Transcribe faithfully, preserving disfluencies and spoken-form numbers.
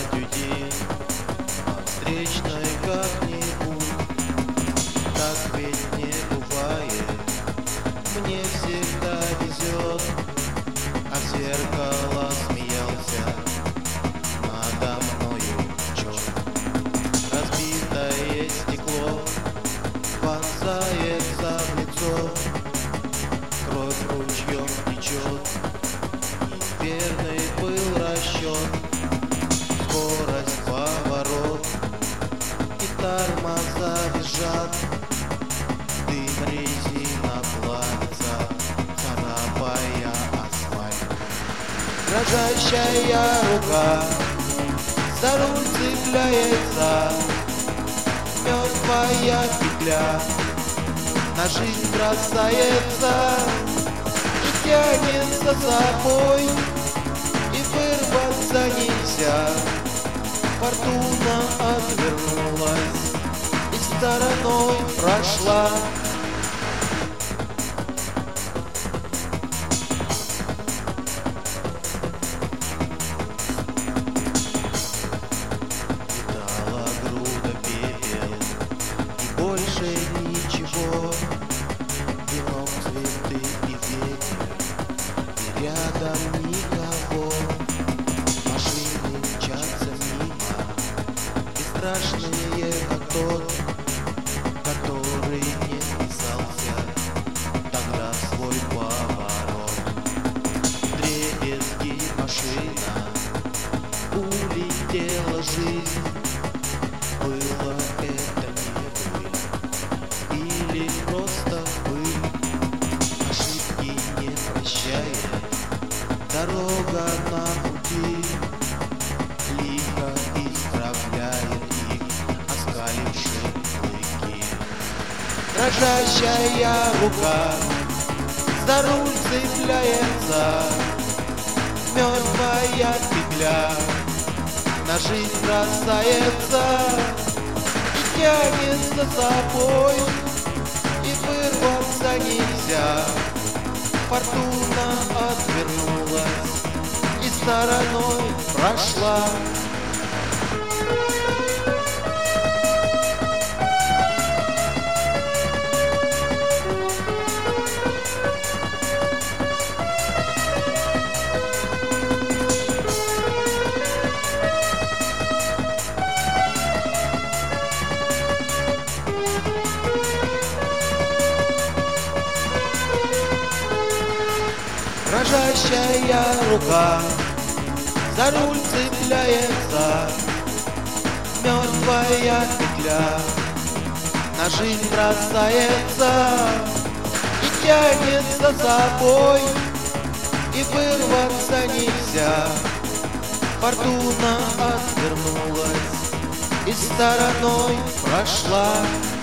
дюдин по встречной как-нибудь. Так ведь не бывает, мне всегда везет. А в зеркало смеялся надо мною черт. Разбитое стекло вонзается в лицо, кровь ручьем течет, неверный был расчет. Скорость, поворот и тормоза визжат, дым, резина плавится, царапая асфальт. Дрожащая рука за руль цепляется, мертвая петля на жизнь бросается и тянет за собой, и вырваться нельзя. Фортуна отвернулась и стороной прошла. Летала груда пепел и больше ничего. Венок, цветы и ветер, и рядом никого. Машины мчатся мимо, бесстрашные, как тот, который не вписался тогда в свой поворот. Вдребезги машина, улетела жизнь. Было это не быль или просто пыль, ошибки не прощает дорога на пути, лихо исправляет их оскалившие клыки. Дрожащая рука за руль цепляется, мертвая петля на жизнь бросается и тянет за собой, и вырваться нельзя. Фортуна отвернулась и стороной прошла. Дрожащая рука за руль цепляется, мертвая петля на жизнь бросается и тянет за собой, и вырваться нельзя. Фортуна отвернулась и стороной прошла.